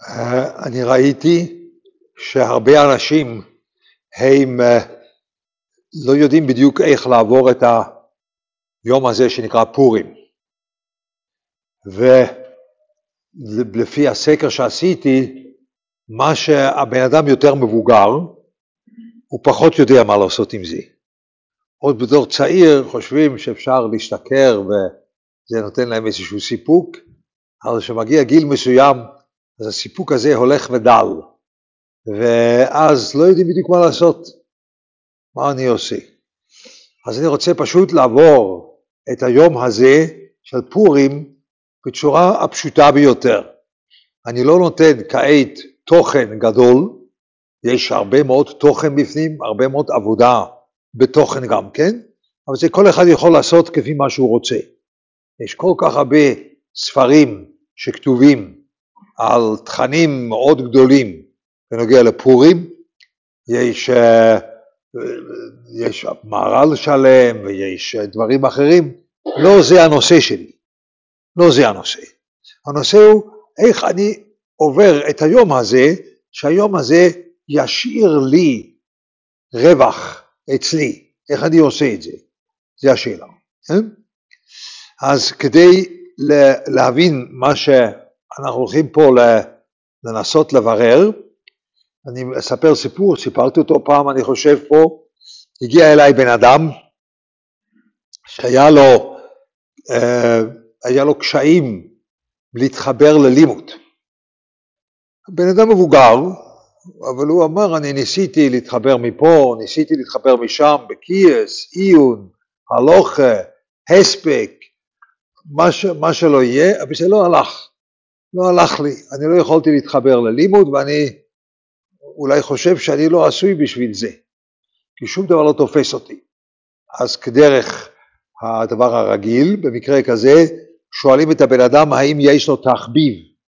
אני ראיתי שהרבה אנשים הם לא יודעים בדיוק איך לעבור את היום הזה שנקרא פורים. ולפי הסקר שעשיתי, מה שהבן אדם יותר מבוגר, הוא פחות יודע מה לעשות עם זה. עוד בתור צעיר חושבים שאפשר להשתכר וזה נותן להם איזשהו סיפוק, אבל כשמגיע גיל מסוים, אז הסיפוק הזה הולך ודל, ואז לא יודעים בדיוק מה לעשות, מה אני עושה. אז אני רוצה פשוט לעבור את היום הזה של פורים בצורה הפשוטה ביותר. אני לא נותן כעת תוכן גדול, יש הרבה מאוד תוכן בפנים, הרבה מאוד עבודה בתוכן גם כן, אבל זה כל אחד יכול לעשות כפי מה שהוא רוצה. יש כל כך הרבה ספרים שכתובים על תכנים מאוד גדולים בנוגע לפורים, יש מערל שלם ויש דברים אחרים, לא זה הנושא שלי, לא זה הנושא. הנושא הוא איך אני עובר את היום הזה, שהיום הזה ישאיר לי רווח אצלי, איך אני עושה את זה, זה השאלה. אז כדי להבין מה שאנחנו הולכים פה לנסות לברר, אני אספר סיפור, סיפרתי אותו פעם אני חושב פה, הגיע אליי בן אדם שהיה לו קשיים להתחבר ללימוד. בן אדם מבוגר, אבל הוא אמר אני ניסיתי להתחבר מפה, ניסיתי להתחבר משם, בקייס, עיון, הלוכה, הספק, מה שלא יהיה, אבל זה לא הלך לי, אני לא יכולתי להתחבר ללימוד ואני אולי חושב שאני לא עשוי בשביל זה, כי שום דבר לא תופס אותי. אז כדרך הדבר הרגיל, במקרה כזה, שואלים את הבן אדם האם יש לו תחביב.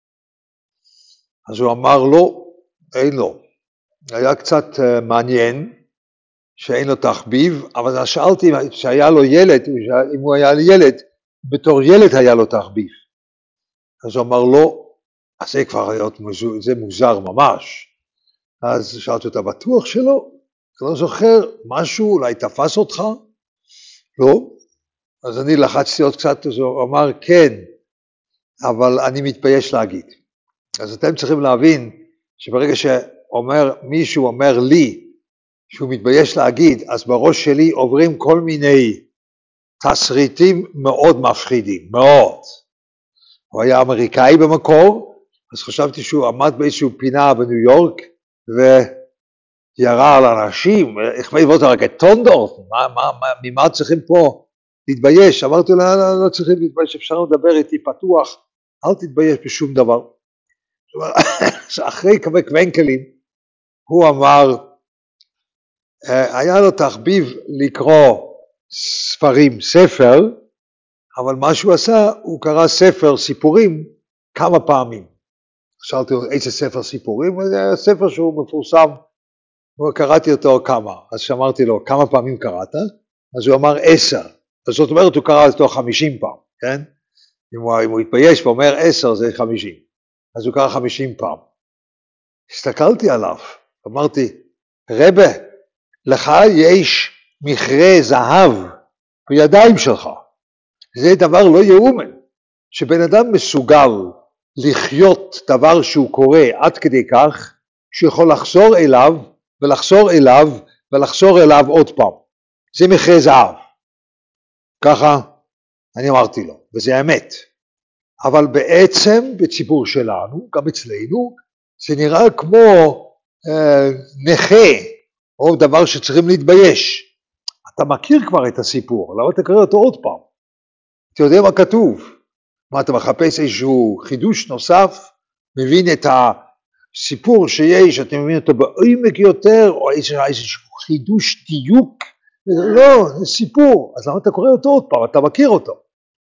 אז הוא אמר לא, אין לו. היה קצת מעניין שאין לו תחביב, אבל שאלתי שהיה לו ילד, אם הוא היה ילד, בתור ילד היה לו תחביב. אז הוא אמר לא, אז זה כבר זה מוזר ממש. אז שאלתי אותה, בטוח שלא? אתה לא זוכר משהו, אולי תפס אותך? לא. אז אני לחצתי עוד קצת, אז הוא אמר כן, אבל אני מתבייש להגיד. אז אתם צריכים להבין שברגע מישהו אומר לי שהוא מתבייש להגיד, אז בראש שלי עוברים כל מיני תסריטים מאוד מפחידים, מאוד. הוא היה אמריקאי במקור, אז חשבתי שהוא עמד באיזשהו פינה בניו יורק, וירה על אנשים, הכווה לבוא רק את טונדורף, ממה צריכים פה להתבייש? אמרתי לו, לא צריכים להתבייש, אפשר לדבר איתי פתוח, אל תתבייש בשום דבר. אחרי כמה קוונקלים, הוא אמר, היה לו תחביב לקרוא ספר, אבל מה שהוא עשה, הוא קרא ספר סיפורים כמה פעמים. שאלתי לו, איזה ספר סיפורים? זה היה ספר שהוא מפורסם, וקראתי אותו כמה. אז שאמרתי לו, כמה פעמים קראת? אז הוא אמר 10. אז זאת אומרת, הוא קרא אותו 50 פעם, כן? אם הוא התבייש ואומר 10, זה 50. אז הוא קרא 50 פעם. הסתכלתי עליו, אמרתי, רבה, לך יש מכרה זהב בידיים שלך. זה דבר לא יאומן, שבן אדם מסוגל לחיות דבר שהוא קורא עד כדי כך, שיכול לחזור אליו ולחזור אליו ולחזור אליו עוד פעם. זה מכרה זהב. ככה אני אמרתי לו, וזה האמת. אבל בעצם בציבור שלנו, גם אצלנו, זה נראה כמו נכה, או דבר שצריכים להתבייש. אתה מכיר כבר את הסיפור, למה אתה קורא אותו עוד פעם? אתה יודע מה כתוב? מה אתה מחפש איזשהו חידוש נוסף, מבין את הסיפור שיש, אתה מבין אותו בעומק יותר, או איזשהו חידוש דיוק? לא, זה סיפור, אז למה אתה קורא אותו עוד פעם? אתה מכיר אותו.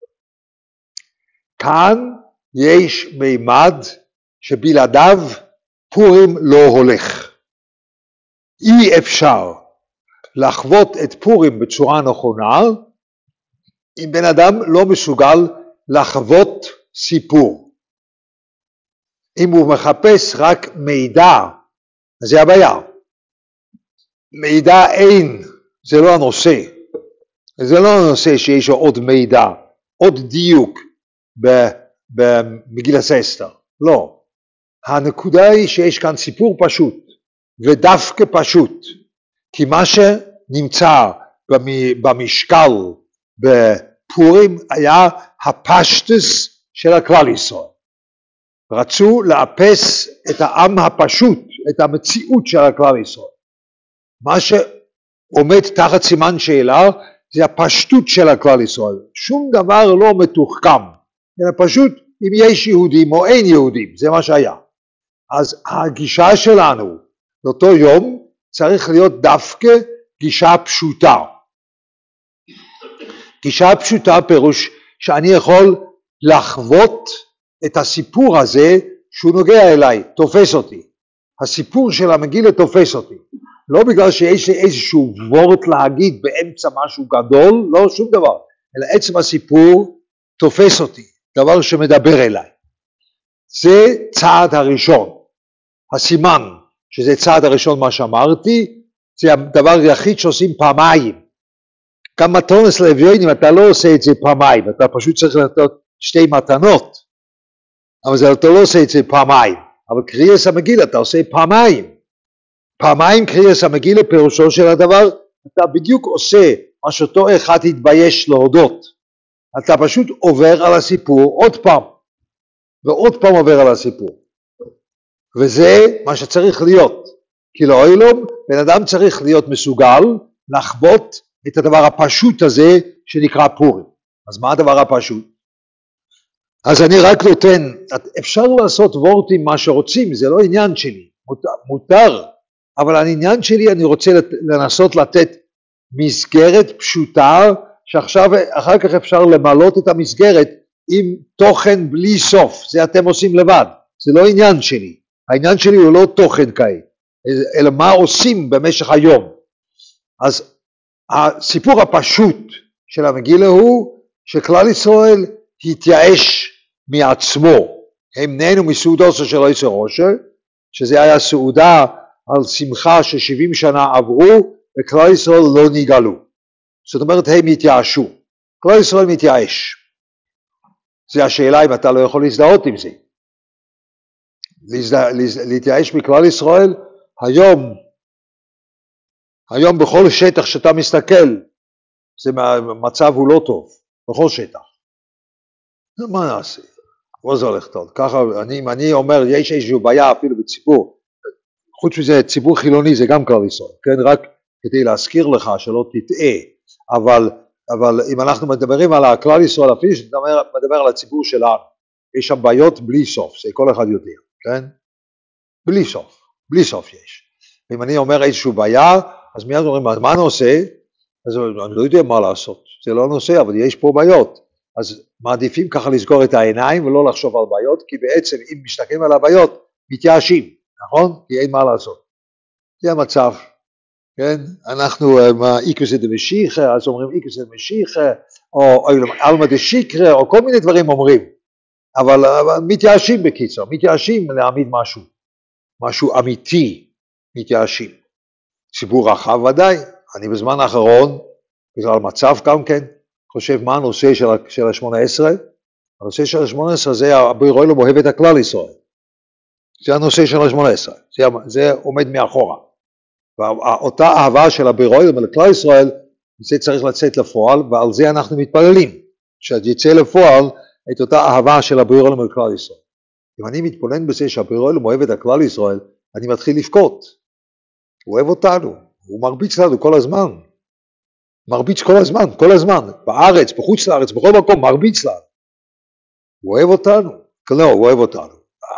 כאן יש מימד שבלעדיו פורים לא הולך. אי אפשר לחוות את פורים בצורה נכונה, אם בן אדם לא מסוגל לחוות סיפור. אם הוא מחפש רק מידע, אז זה הבעיה. מידע אין, זה לא הנושא. זה לא הנושא שיש עוד מידע, עוד דיוק במגילת אסתר. לא. הנקודה היא שיש כאן סיפור פשוט, ודווקא פשוט. כי מה שנמצא במשקל בפורים היה הפשטוס של הכלל ישראל. רצו לאפס את העם הפשוט, את המציאות של הכלל ישראל. מה שעומד תחת סימן שאלה זה הפשטות של הכלל ישראל. שום דבר לא מתוחכם, אלא פשוט אם יש יהודים או אין יהודים, זה מה שהיה. אז הגישה שלנו לאותו יום צריך להיות דווקא גישה פשוטה. גישה פשוטה פירוש שאני יכול לחוות את הסיפור הזה שהוא נוגע אליי, תופס אותי. הסיפור של המגילה תופס אותי. לא בגלל שיש לי איזשהו וורט להגיד באמצע משהו גדול, לא שום דבר. אלא עצם הסיפור תופס אותי, דבר שמדבר אליי. זה צעד הראשון. הסימן שזה צעד הראשון מה שאמרתי, זה הדבר היחיד שעושים פעמיים. גם מתונס לאביונים אתה לא עושה את זה פעמיים, אתה פשוט צריך לתת שתי מתנות, אבל אתה לא עושה את זה פעמיים. אבל קריאס המגילה אתה עושה פעמיים. פעמיים קריאס המגילה פירושו של הדבר, אתה בדיוק עושה מה שאותו אחד התבייש להודות. אתה פשוט עובר על הסיפור עוד פעם, ועוד פעם עובר על הסיפור. וזה מה שצריך להיות. כי לאוילום, בן אדם צריך להיות מסוגל לחוות את הדבר הפשוט הזה שנקרא פורים. אז מה הדבר הפשוט? אז אני רק נותן, אפשר לעשות וורטים מה שרוצים, זה לא עניין שלי, מותר, אבל העניין שלי אני רוצה לנסות לתת מסגרת פשוטה, שעכשיו אחר כך אפשר למלות את המסגרת עם תוכן בלי סוף, זה אתם עושים לבד, זה לא עניין שלי, העניין שלי הוא לא תוכן כעת, אלא מה עושים במשך היום. אז הסיפור הפשוט של המגילה הוא שכלל ישראל התייאש מעצמו, הם נהנו מסעודו של עשר ראשה, שזה היה סעודה על שמחה ש70 שנה עברו וכלל ישראל לא נגאלו, זאת אומרת הם התייאשו, כלל ישראל מתייאש. זה השאלה אם אתה לא יכול להזדהות עם זה, להתייאש מכלל ישראל. היום בכל שטח שאתה מסתכל, זה מצב הוא לא טוב, בכל שטח. מה נעשה? לא זה הולך טוב. ככה, אני אומר, יש איזושהי בעיה אפילו בציבור, חוץ מזה ציבור חילוני זה גם כלל ישראל, כן? רק כדי להזכיר לך שלא תטעה, אבל אם אנחנו מדברים על הכלל ישראל, אפילו שמדבר על הציבור שלנו, יש שם בעיות בלי סוף, זה כל אחד יודע, כן? בלי סוף יש. אם אני אומר איזושהי בעיה, אז מיד אומרים, מה הנושא? אז אני לא יודע מה לעשות, זה לא נושא, אבל יש פה בעיות. אז מעדיפים ככה לסגור את העיניים ולא לחשוב על בעיות, כי בעצם אם משתקעים על הבעיות, מתייאשים, נכון? כי אין מה לעשות. זה המצב, כן? אנחנו, איקוס דמשיח, אז אומרים איקוס דמשיח, או אלמא דשיקרא, או כל מיני דברים אומרים. אבל מתייאשים בקיצור, מתייאשים להעמיד משהו אמיתי, מתייאשים. ציבור רחב ודאי, אני בזמן האחרון, בגלל המצב גם כן, חושב מה הנושא של ה-18, הנושא של ה-18 זה הבורא עולם אוהב את הכלל ישראל, זה הנושא של ה-18, זה עומד מאחורה, ואותה אהבה של הבורא עולם לכלל ישראל, זה צריך לצאת לפועל, ועל זה אנחנו מתפללים, שיצא לפועל את אותה אהבה של הבורא עולם לכלל ישראל. אם אני מתבונן בזה שהבורא עולם אוהב את הכלל ישראל, אני מתחיל לבכות, הוא אוהב אותנו, הוא מרביץ לנו כל הזמן, מרביץ כל הזמן, בארץ, בחוץ לארץ, בכל מקום, מרביץ לנו. הוא אוהב אותנו? לא, הוא אוהב אותנו.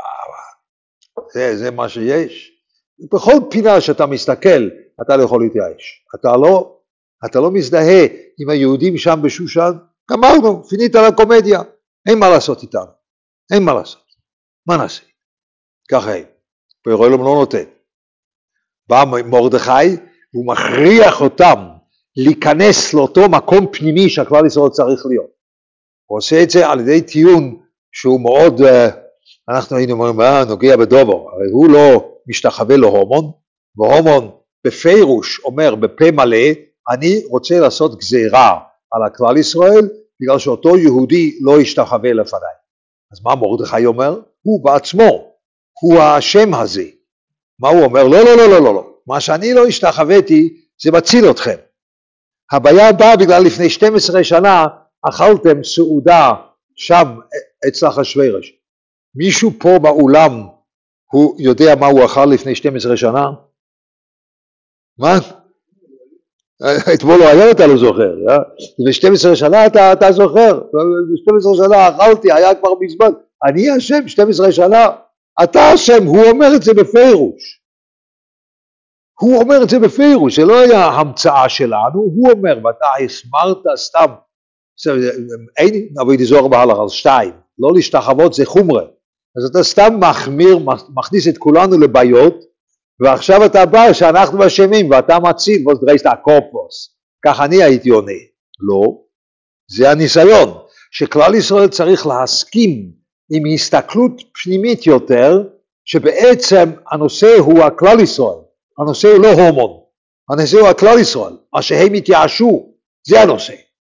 זה מה שיש. בכל פינה שאתה מסתכל, אתה לא יכול להתייאש. אתה לא מזדהה עם היהודים שם בשושן, גמרנו, פינית על הקומדיה. אין מה לעשות איתנו. אין מה לעשות. מה נעשה? ככה אין. בורא עולם לא נותן. בא מרדכי, והוא מכריח אותם, להיכנס לאותו מקום פנימי שהכלל ישראל צריך להיות. הוא עושה את זה על ידי טיעון שהוא מאוד אנחנו היינו אומרים, נוגע בדובר, הרי הוא לא משתחווה להורמון, והורמון בפירוש אומר בפה מלא, אני רוצה לעשות גזירה על הכלל ישראל, בגלל שאותו יהודי לא ישתחווה לפניי. אז מה מרדכי אומר? הוא בעצמו, הוא השם הזה. מה הוא אומר? לא, לא, לא, לא, לא, לא. מה שאני לא השתחוויתי, זה מציל אתכם. הבעיה באה בגלל לפני 12 שנה, אכלתם סעודה שם אצל אחשוורוש. מישהו פה באולם, הוא יודע מה הוא אכל לפני 12 שנה? מה? אתמול לא היה, אתה לא זוכר. לפני 12 שנה אתה זוכר. 12 שנה אכלתי, היה כבר מזמן. אני אשם 12 שנה. אתה אשם, הוא אומר את זה בפירוש. הוא אומר את זה בפירוש, זה לא היה המצאה שלנו, הוא אומר, ואתה הסמרת סתם, אין עבודי זוהר בהלכה על 2, לא להשתחוות זה חומרה, אז אתה סתם מחמיר, מכניס את כולנו לבעיות, ועכשיו אתה בא שאנחנו אשמים, ואתה מציל, ואז דרייסט הקורפוס, כך אני הייתי עונה, לא, זה הניסיון, שכלל ישראל צריך להסכים עם הסתכלות פנימית יותר, שבעצם הנושא הוא הכלל ישראל, הנושא הוא לא הורמון, הנושא הוא הכלל ישראל, מה שהם התייאשו, זה הנושא.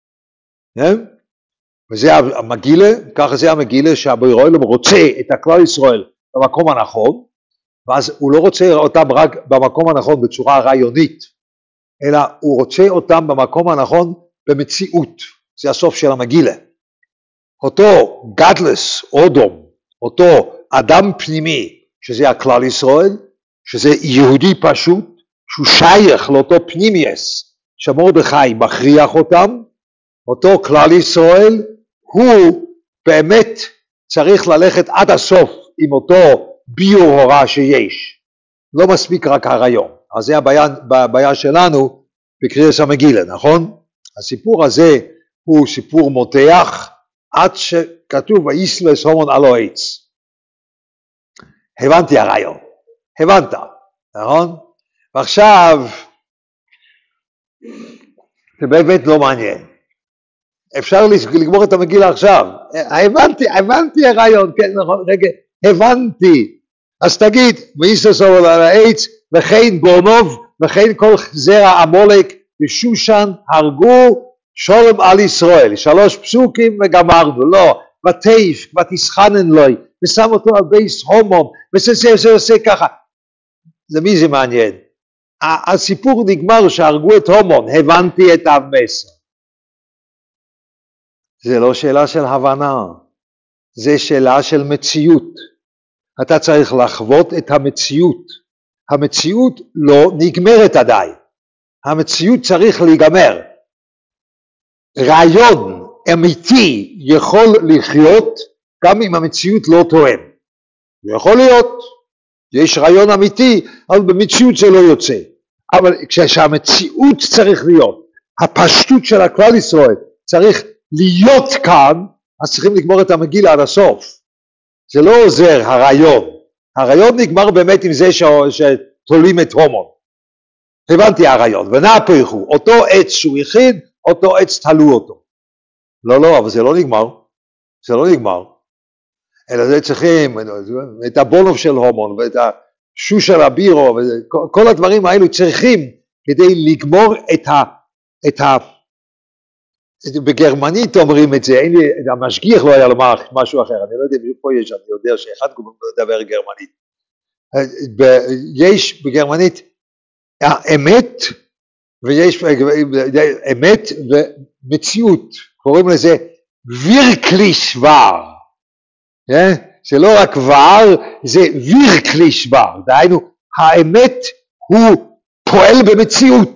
וזה המגילה, ככה זה המגילה שהבורא עולם רוצה את הכלל ישראל במקום הנכון, ואז הוא לא רוצה אותם רק במקום הנכון בצורה רעיונית, אלא הוא רוצה אותם במקום הנכון במציאות, זה הסוף של המגילה. אותו גדלס, אודום, אותו אדם פנימי, שזה הכלל ישראל, שזה יהודי פשוט, שהוא שייך לאותו פנימייס, שמרדכי מכריח אותם, אותו כלל ישראל, הוא באמת צריך ללכת עד הסוף עם אותו ביור הוראה שיש. לא מספיק רק הרעיון. אז זה הבעיה שלנו בקריאת המגילה, נכון? הסיפור הזה הוא סיפור מותח, עד שכתוב ויסלס הומון על העץ. הבנתי הרעיון. הבנת, נכון? ועכשיו, זה באמת לא מעניין. אפשר לגמור את המגילה עכשיו. הבנתי הרעיון, כן, נכון, רגע, הבנתי. אז תגיד, ויסלס הומון על העץ, וכן גורנוב, וכן כל זרע עמלק ושושן הרגו שולם על ישראל. 3 פסוקים וגמרנו, לא. ותיף, ותסחנן לוי, ושם אותו על בייס הומום, ועושה ככה. למי זה מעניין? הסיפור נגמר שהרגו את הומון, הבנתי את המסר. זה לא שאלה של הבנה, זה שאלה של מציאות. אתה צריך לחוות את המציאות. המציאות לא נגמרת עדיין. המציאות צריך להיגמר. רעיון אמיתי יכול לחיות גם אם המציאות לא תואם. זה יכול להיות. יש רעיון אמיתי, אבל במציאות זה לא יוצא. אבל כשהמציאות צריך להיות, הפשטות של הכלל ישראל צריך להיות כאן, אז צריכים לגמור את המגילה עד הסוף. זה לא עוזר הרעיון. הרעיון נגמר באמת עם זה שתולים את הומון. הבנתי הרעיון, ונהפכו, אותו עץ שהוא יחיד, אותו עץ תלו אותו. לא, אבל זה לא נגמר. זה לא נגמר. אלא זה צריכים את הבונוב של הומון ואת השוש של הבירו וכל הדברים האלו צריכים כדי לגמור בגרמנית אומרים את זה, המשגיח לא היה לומר משהו אחר, אני לא יודע פה יש, אני יודע שאחד מדבר גרמנית. יש בגרמנית אמת ויש אמת ומציאות, קוראים לזה וירקליש ור. זה לא רק ור, זה וירקליש ור, דהיינו האמת הוא פועל במציאות,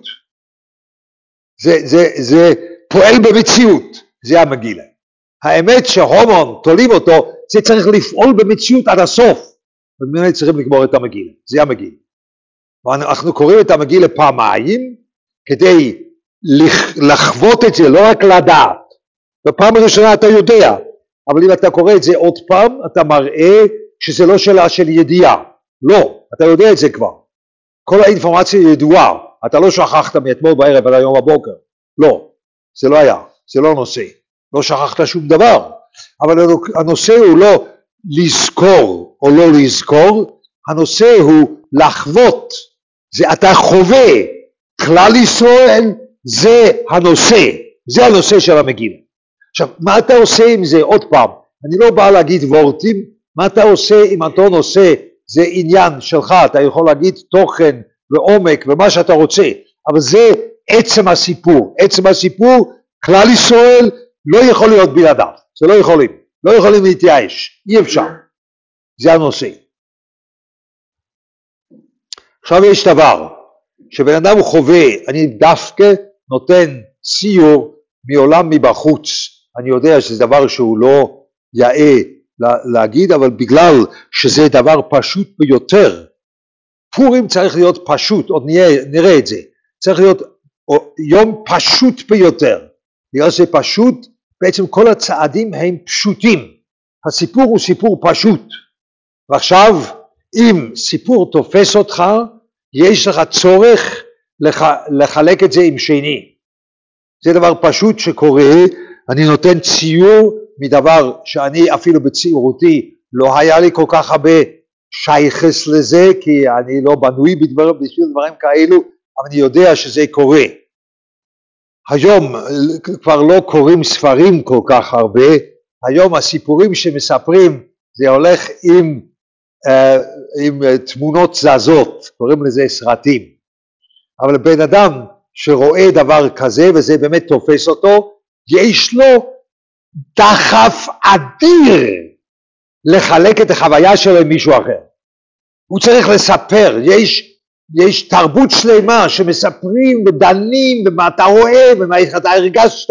זה פועל במציאות, זה המגילה. האמת שהומון תולים אותו, זה צריך לפעול במציאות עד הסוף, ובמיוחד צריכים לגמור את המגילה, זה המגילה. ואנחנו קוראים את המגילה פעמיים, כדי לחוות את זה, לא רק לדעת. בפעם הראשונה אתה יודע, אבל אם אתה קורא את זה עוד פעם, אתה מראה שזה לא שאלה של ידיעה. לא, אתה יודע את זה כבר. כל האינפורמציה ידועה. אתה לא שכחת מאתמול בערב עד היום הבוקר. לא, זה לא היה. זה לא נושא. לא שכחת שום דבר. אבל הנושא הוא לא לזכור או לא לזכור, הנושא הוא לחוות, זה אתה חווה, כלל ישראל זה הנושא של המגילה. עכשיו, מה אתה עושה עם זה? עוד פעם, אני לא בא להגיד וורטים, מה אתה עושה עם אותו נושא, זה עניין שלך, אתה יכול להגיד תוכן ועומק ומה שאתה רוצה, אבל זה עצם הסיפור, כלל ישראל לא יכול להיות בלעדיו, זה לא יכולים להתייאש, אי אפשר, זה הנושא. עכשיו יש דבר, שבן אדם הוא חווה, אני דווקא נותן ציור מעולם מבחוץ, אני יודע שזה דבר שהוא לא יאה להגיד, אבל בגלל שזה דבר פשוט ביותר, פורים צריך להיות פשוט, עוד נראה את זה, צריך להיות יום פשוט ביותר, בגלל שזה פשוט, בעצם כל הצעדים הם פשוטים, הסיפור הוא סיפור פשוט, ועכשיו אם סיפור תופס אותך, יש לך צורך לחלק את זה עם שני, זה דבר פשוט שקורה, אני נותן ציור מדבר שאני אפילו בציורותי לא היה לי כל כך הרבה שייכס לזה, כי אני לא בנוי בשביל דברים כאלו, אבל אני יודע שזה קורה. היום כבר לא קוראים ספרים כל כך הרבה, היום הסיפורים שמספרים זה הולך עם תמונות זזות, קוראים לזה סרטים. אבל בן אדם שרואה דבר כזה וזה באמת תופס אותו, יש לו דחף אדיר לחלק את החוויה שלו עם מישהו אחר. הוא צריך לספר, יש תרבות שלמה שמספרים ודנים ומה אתה רואה ומה אתה הרגשת,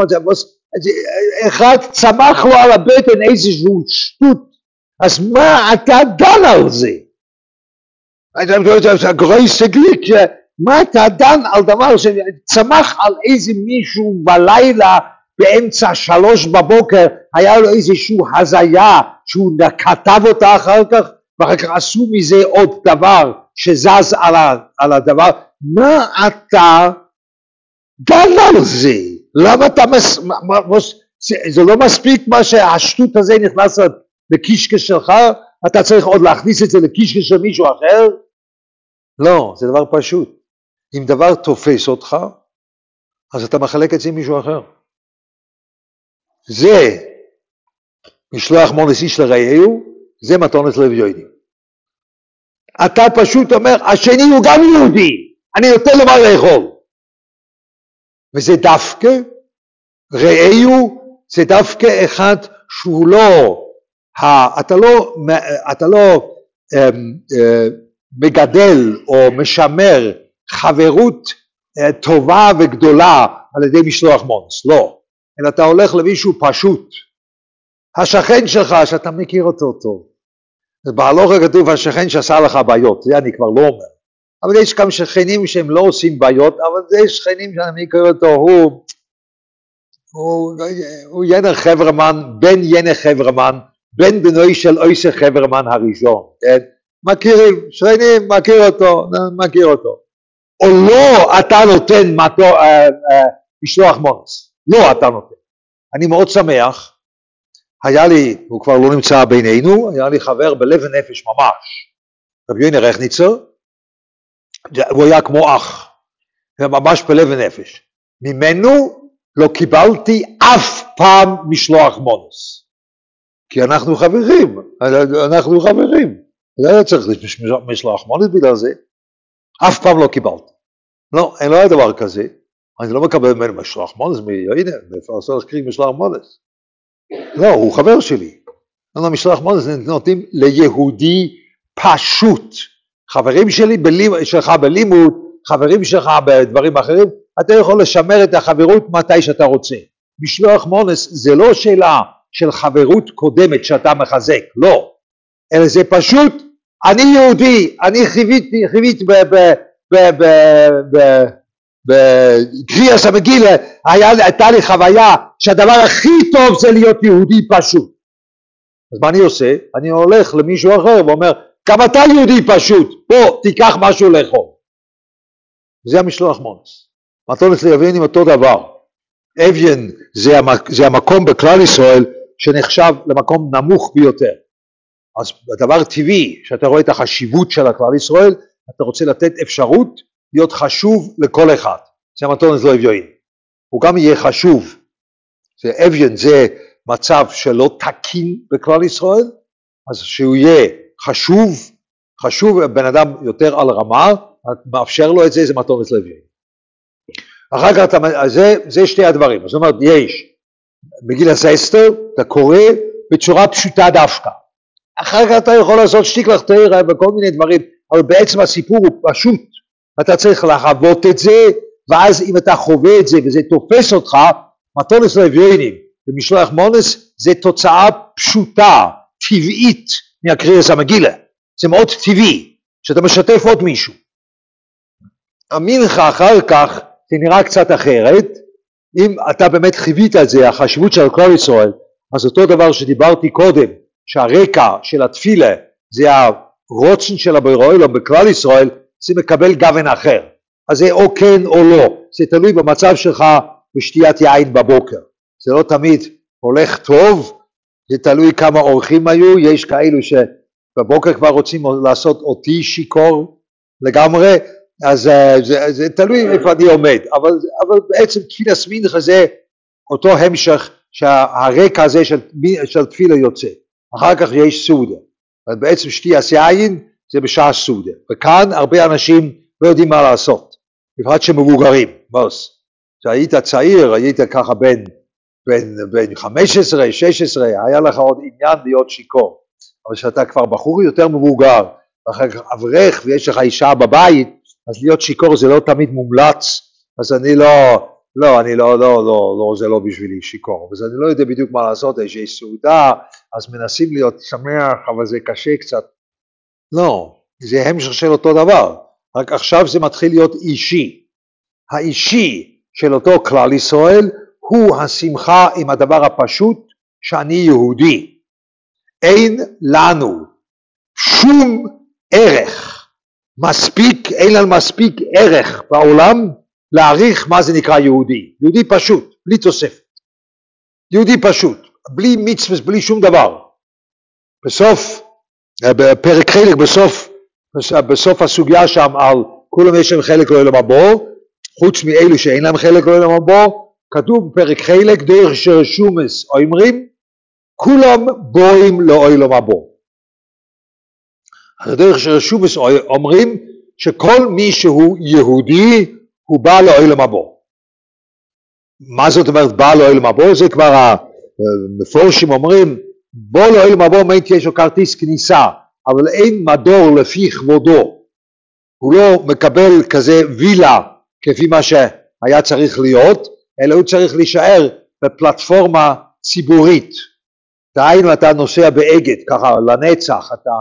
אחד צמח לו על הבטן איזשהו שטות, אז מה אתה דן על זה? מה אתה דן על דבר שצמח על איזה מישהו בלילה באמצע 3 בבוקר, היה לו איזשהו הזיה שהוא כתב אותה אחר כך, ואחר כך עשו מזה עוד דבר שזז על הדבר. מה אתה דן על זה? למה אתה זה לא מספיק מה שהשטות הזה נכנס לקישקש שלך, אתה צריך עוד להכניס את זה לקישקש של מישהו אחר? לא, זה דבר פשוט. אם דבר תופס אותך, אז אתה מחלק את זה עם מישהו אחר. זה משלוח מונס איש לרעהו, זה מתונת לב יהודי. אתה פשוט אומר, השני הוא גם יהודי, אני נותן לו מה לאכול. וזה דווקא, רעהו, זה דווקא אחד שהוא לא, אתה לא מגדל או משמר חברות טובה וגדולה על ידי משלוח מונס, לא. אלא אתה הולך למישהו פשוט, השכן שלך שאתה מכיר אותו טוב, בהלכה כתוב השכן שעשה לך בעיות, זה אני כבר לא אומר, אבל יש כמה שכנים שהם לא עושים בעיות, אבל זה שכנים שאני מכיר אותו, הוא ינר חברמן, בן ינר חברמן, בן בנוי של אויסר חברמן הראשון, כן? מכירים, שכנים, מכיר אותו, או לא אתה נותן משלוח מונס, לא אתה נותן. אני מאוד שמח, היה לי, הוא כבר לא נמצא בינינו, היה לי חבר בלב ונפש ממש, רבי יוני רכניצר, הוא היה כמו אח, ממש בלב ונפש, ממנו לא קיבלתי אף פעם משלוח מונס, כי אנחנו חברים, לא היה צריך משלוח מונס בגלל זה, אף פעם לא קיבלתי, לא, אין לא היה דבר כזה, אני לא מקבל ממנו משלוח מונס, הנה, בפרסור להקריא משלוח מונס, לא, הוא חבר שלי, משלוח מונס נותנים ליהודי פשוט, חברים שלי שלך בלימוד, חברים שלך בדברים אחרים, אתה יכול לשמר את החברות מתי שאתה רוצה, משלוח מונס זה לא שאלה של חברות קודמת שאתה מחזק, לא, אלא זה פשוט, אני יהודי, אני חיוויתי בקריאס המגילה, הייתה לי חוויה שהדבר הכי טוב זה להיות יהודי פשוט. אז מה אני עושה? אני הולך למישהו אחר ואומר, גם אתה יהודי פשוט, בוא תיקח משהו לאכול. זה המשלוח מונס. מתונת לאביין עם אותו דבר. אביין זה המקום בכלל ישראל שנחשב למקום נמוך ביותר. אז הדבר טבעי, שאתה רואה את החשיבות של הכלל ישראל, אתה רוצה לתת אפשרות להיות חשוב לכל אחד. זה מתון לא אביון. הוא גם יהיה חשוב. זה אביון, זה מצב שלא תקין בכלל ישראל, אז שהוא יהיה חשוב בן אדם יותר על רמה, מאפשר לו את זה, זה מתון לא אביון. אחר כך, זה שתי הדברים. זאת אומרת, יש, בגיל הססטר, אתה קורא בצורה פשוטה דווקא. אחר כך אתה יכול לעשות שתיקלך תראה וכל מיני דברים, אבל בעצם הסיפור הוא פשוט. אתה צריך לחוות את זה, ואז אם אתה חווה את זה וזה תופס אותך, מתונס לאביונים במשלוח מונס, זה תוצאה פשוטה, טבעית מהקריאס המגילה. זה מאוד טבעי, שאתה משתף עוד מישהו. המנחה אחר כך, זה נראה קצת אחרת, אם אתה באמת חיווית את זה, החשיבות של כלל ישראל, אז אותו דבר שדיברתי קודם, שהרקע של התפילה זה הרוצן של הבורא עולם בכלל ישראל, זה מקבל גוון אחר. אז זה או כן או לא, זה תלוי במצב שלך בשתיית יין בבוקר. זה לא תמיד הולך טוב, זה תלוי כמה אורחים היו, יש כאלו שבבוקר כבר רוצים לעשות אותי שיקור לגמרי, אז זה תלוי איפה אני עומד, אבל בעצם תפילה סמינך זה אותו המשך שהרקע הזה של תפילה יוצא. אחר כך יש סעודה, אבל בעצם שתיית יין זה בשעה סעודה, וכאן הרבה אנשים לא יודעים מה לעשות, בפרט שמבוגרים, כשהיית צעיר, היית ככה בין 15, 16, היה לך עוד עניין להיות שיקור, אבל כשאתה כבר בחור יותר מבוגר, ואחר כך אברך ויש לך אישה בבית, אז להיות שיקור זה לא תמיד מומלץ, אז אני זה לא בשבילי שיקור, אז אני לא יודע בדיוק מה לעשות, יש סעודה, אז מנסים להיות שמח, אבל זה קשה קצת. לא, זה המשך של אותו דבר, רק עכשיו זה מתחיל להיות אישי. האישי של אותו כלל ישראל, הוא השמחה עם הדבר הפשוט, שאני יהודי. אין לנו שום ערך מספיק, אין לנו מספיק ערך בעולם, להעריך מה זה נקרא יהודי. יהודי פשוט, בלי תוספת. יהודי פשוט, בלי מצווה, בלי שום דבר. בסוף, בפרק חלק, בסוף הסוגיה שם על כולם יש להם חלק לעולם הבא, חוץ מאלו שאין להם חלק לעולם הבא, כתוב בפרק חלק, דרך שרשומס אומרים, כולם בואים לעולם הבא. דרך שרשומס אומרים, שכל מי שהוא יהודי, הוא בא לעולם הבא. מה זאת אומרת בא לעולם הבא? זה כבר המפורשים אומרים, בוא לעולם הבא, מי יש לו כרטיס כניסה, אבל אין מדור לפי כבודו. הוא לא מקבל כזה וילה, כפי מה שהיה צריך להיות, אלא הוא צריך להישאר בפלטפורמה ציבורית. דהיינו אתה נוסע באגד, ככה לנצח, אתה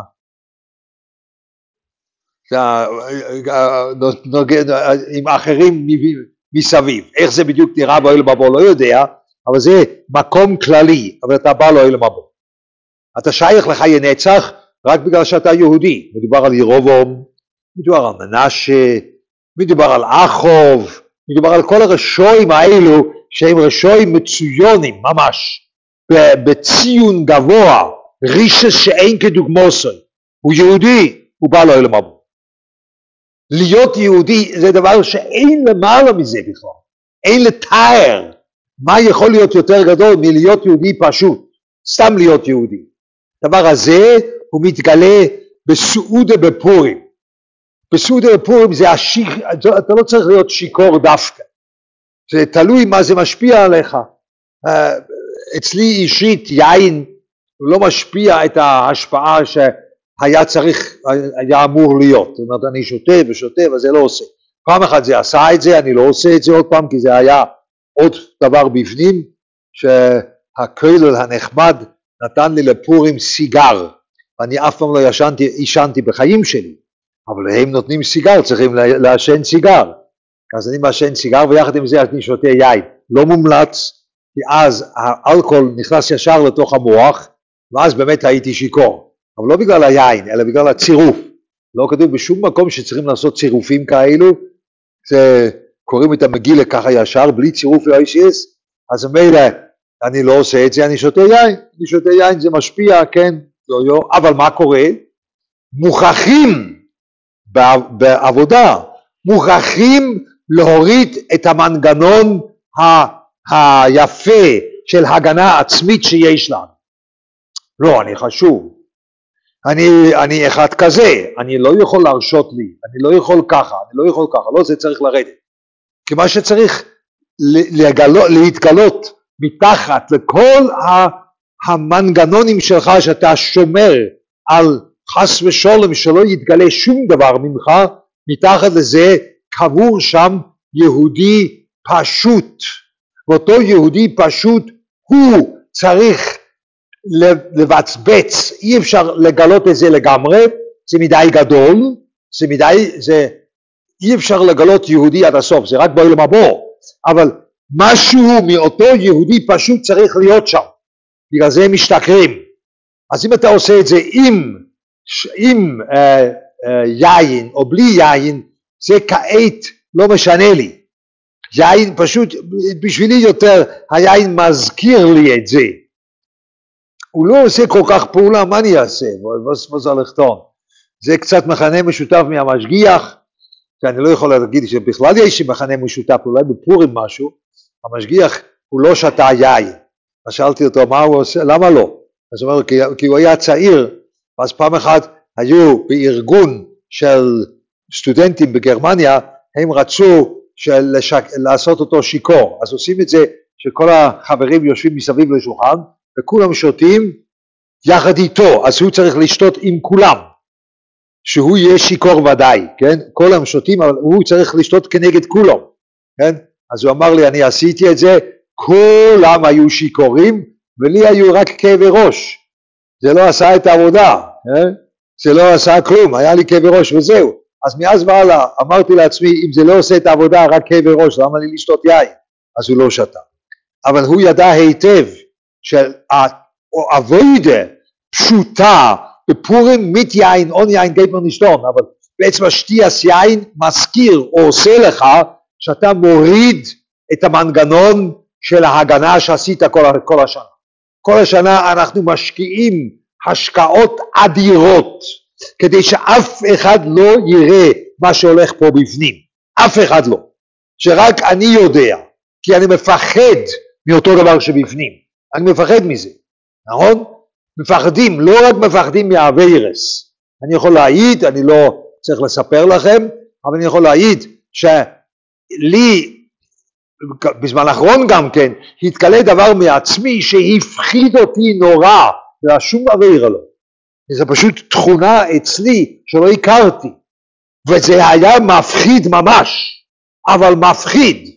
עם אחרים מסביב. איך זה בדיוק נראה בעולם הבא לא יודע, אבל זה מקום כללי, אבל אתה בא לעולם הבא. אתה שייך לחיי נצח רק בגלל שאתה יהודי. מדובר על ירובעם, מדובר על מנשה, מדובר על אחוב, מדובר על כל הרשועים האלו שהם רשועים מצויונים ממש, בציון גבוה, רישס שאין כדוגמוסו. הוא יהודי, הוא בא לעולם הבא. להיות יהודי זה דבר שאין למעלה מזה בכלל, אין לתאר. מה יכול להיות יותר גדול מלהיות יהודי פשוט, סתם להיות יהודי. הדבר הזה הוא מתגלה בסעודה בפורים. בסעודה בפורים זה אתה לא צריך להיות שיקור דווקא, זה תלוי מה זה משפיע עליך. אצלי אישית יין לא משפיע את ההשפעה שהיה אמור להיות. זאת אומרת, אני שותה וזה לא עושה. פעם אחת זה עשה את זה, אני לא עושה את זה עוד פעם, כי זה היה עוד דבר בפנים, שהכולל הנחמד נתן לי לפורים סיגר, ואני אף פעם לא עישנתי בחיים שלי, אבל הם נותנים סיגר, צריכים לעשן סיגר, אז אני מעשן סיגר, ויחד עם זה אני שותה יין. לא מומלץ, כי אז האלכוהול נכנס ישר לתוך המוח, ואז באמת הייתי שיקור, אבל לא בגלל היין, אלא בגלל הצירוף. לא כתוב בשום מקום שצריכים לעשות צירופים כאלו, קוראים את המגילה ככה ישר, בלי צירוף לאישיס, אז מילא אני לא עושה את זה, אני שותה יין. אני שותה יין, זה משפיע, כן, אבל מה קורה? מוכרחים בעבודה, מוכרחים להוריד את המנגנון היפה של הגנה עצמית שיש לנו. לא, אני חשוב. אני אחד כזה, אני לא יכול להרשות לי, אני לא יכול ככה, לא, זה צריך לרדת. כי מה שצריך להתגלות מתחת לכל המנגנונים שלך שאתה שומר על חס ושלום שלא יתגלה שום דבר ממך, מתחת לזה קבור שם יהודי פשוט, ואותו יהודי פשוט הוא צריך לבצבץ, אי אפשר לגלות את זה לגמרי, זה מדי גדול, אי אפשר לגלות יהודי עד הסוף, זה רק בעולם הבא, אבל משהו מאותו יהודי פשוט צריך להיות שם, בגלל זה הם משתכרים. אז אם אתה עושה את זה עם יין או בלי יין, זה כעת לא משנה לי. יין פשוט, בשבילי יותר, היין מזכיר לי את זה. הוא לא עושה כל כך פעולה, מה אני אעשה? מה זה לכתוב? זה קצת מכנה משותף מהמשגיח, שאני לא יכול להגיד שבכלל יש מכנה משותף, אולי בפורים משהו, המשגיח הוא לא שתה יין. אז שאלתי אותו מה הוא עושה, למה לא? אז הוא אומר, כי הוא היה צעיר, אז פעם אחת היו בארגון של סטודנטים בגרמניה, הם רצו לעשות אותו שיקור, אז עושים את זה שכל החברים יושבים מסביב לשולחן, וכולם שותים יחד איתו, אז הוא צריך לשתות עם כולם, שהוא יהיה שיקור ודאי, כן? כולם שותים, אבל הוא צריך לשתות כנגד כולם, כן? אז הוא אמר לי, אני עשיתי את זה, כולם היו שיקורים, ולי היו רק כאבי ראש, זה לא עשה את העבודה, זה לא עשה כלום, היה לי כאבי ראש וזהו, אז מאז והלאה אמרתי לעצמי, אם זה לא עושה את העבודה, רק כאבי ראש, למה לי לשתות יין? אז הוא לא שתה, אבל הוא ידע היטב, שהעבודה פשוטה, בפורים mit יין, און יין geht man nicht on, אבל בעצם השתיית יין מזכיר או עושה לך, שאתה מוריד את המנגנון של ההגנה שעשית כל השנה. כל השנה אנחנו משקיעים השקעות אדירות, כדי שאף אחד לא יראה מה שהולך פה בפנים. אף אחד לא. שרק אני יודע, כי אני מפחד מאותו דבר שבפנים. אני מפחד מזה, נכון? מפחדים, לא רק מפחדים מהווירס. אני יכול להעיד, אני לא צריך לספר לכם, אבל אני יכול להעיד שלי, בזמן האחרון גם כן, התגלה דבר מעצמי שהפחיד אותי נורא, זה שום עבירה לא. זה פשוט תכונה אצלי שלא הכרתי, וזה היה מפחיד ממש, אבל מפחיד.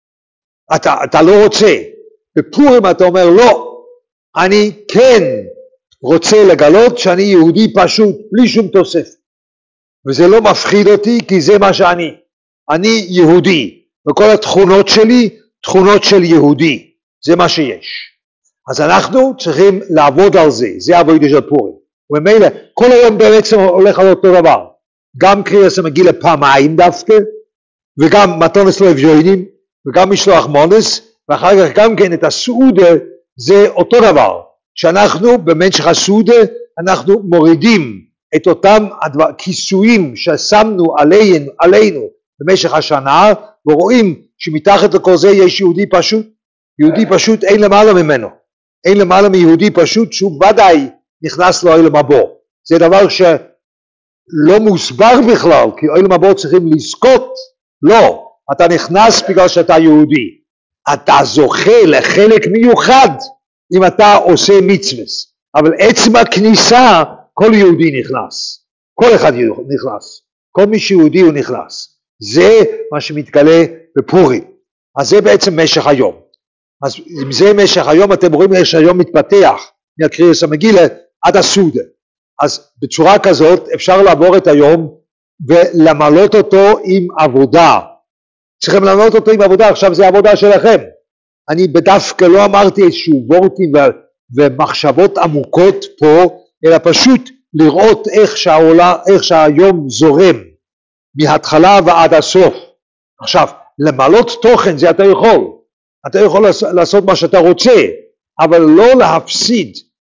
אתה לא רוצה. בפורים אתה אומר לא, אני כן רוצה לגלות שאני יהודי פשוט, בלי שום תוספת. וזה לא מפחיד אותי כי זה מה שאני. אני יהודי. וכל התכונות שלי, תכונות של יהודי, זה מה שיש. אז אנחנו צריכים לעבוד על זה, זה העבודה של פורים. וממילא, כל היום בעצם הולך על אותו דבר. גם קריאס המגילה פעמיים דווקא, וגם מתונס לאביונים, וגם משלוח מונס, ואחר כך גם כן את הסעודה, זה אותו דבר. שאנחנו במשך הסעודה, אנחנו מורידים את אותם כיסויים ששמנו עלינו במשך השנה, ורואים שמתחת לכל זה יש יהודי פשוט. יהודי פשוט אין למעלה ממנו. אין למעלה מיהודי פשוט שהוא ודאי נכנס לעולם הבא. זה דבר שלא מוסבר בכלל, כי עולם הבא צריכים לזכות. לא, אתה נכנס בגלל שאתה יהודי. אתה זוכה לחלק מיוחד אם אתה עושה מצוות. אבל עצם הכניסה, כל יהודי נכנס. כל אחד נכנס. כל מי שיהודי הוא נכנס. זה מה שמתגלה בפורים. אז זה בעצם משך היום. אז אם זה משך היום, אתם רואים איך שהיום מתפתח מהקריאס המגילה עד הסעודה. אז בצורה כזאת אפשר לעבור את היום ולמלות אותו עם עבודה. צריכים למלות אותו עם עבודה, עכשיו זה עבודה שלכם. אני בדווקא לא אמרתי איזשהו וורטים ומחשבות עמוקות פה, אלא פשוט לראות איך שהיום זורם. מההתחלה ועד הסוף. עכשיו, למלות תוכן זה אתה יכול לעשות מה שאתה רוצה, אבל לא להפסיד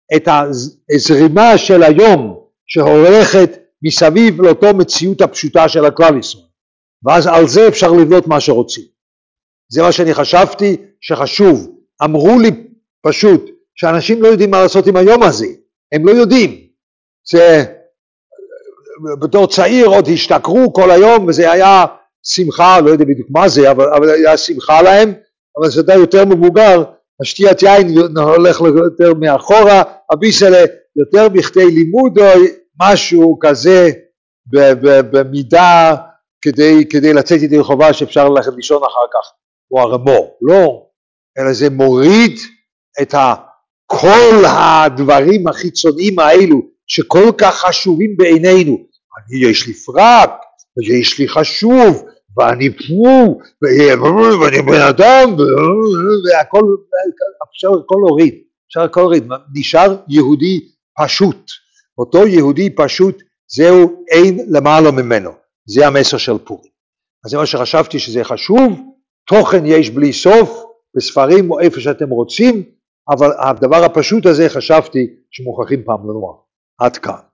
את הזרימה של היום שהולכת מסביב לאותו מציאות הפשוטה של הכלל ישראל, ואז על זה אפשר לבנות מה שרוצים. זה מה שאני חשבתי שחשוב. אמרו לי פשוט שאנשים לא יודעים מה לעשות עם היום הזה, הם לא יודעים. זה בתור צעיר עוד השתכרו כל היום וזה היה שמחה, לא יודע בדיוק מה זה, אבל היה שמחה להם, אבל זה די יותר מבוגר, השתיית יין הולך יותר מאחורה, הביסלה יותר בכדי לימוד או משהו כזה במידה כדי לצאת ידי חובה שאפשר ללכת לישון אחר כך, או הרמור, לא, אלא זה מוריד את כל הדברים החיצוניים האלו שכל כך חשובים בעינינו. יש לי פרק, ויש לי חשוב, ואני פה, ואני בן אדם, והכל, אפשר הכל להוריד, נשאר יהודי פשוט. אותו יהודי פשוט, זהו אין למעלה ממנו. זה המסר של פורים. אז זה מה שחשבתי שזה חשוב, תוכן יש בלי סוף, בספרים או איפה שאתם רוצים, אבל הדבר הפשוט הזה חשבתי שמוכרחים פעם לנוע. עד כאן.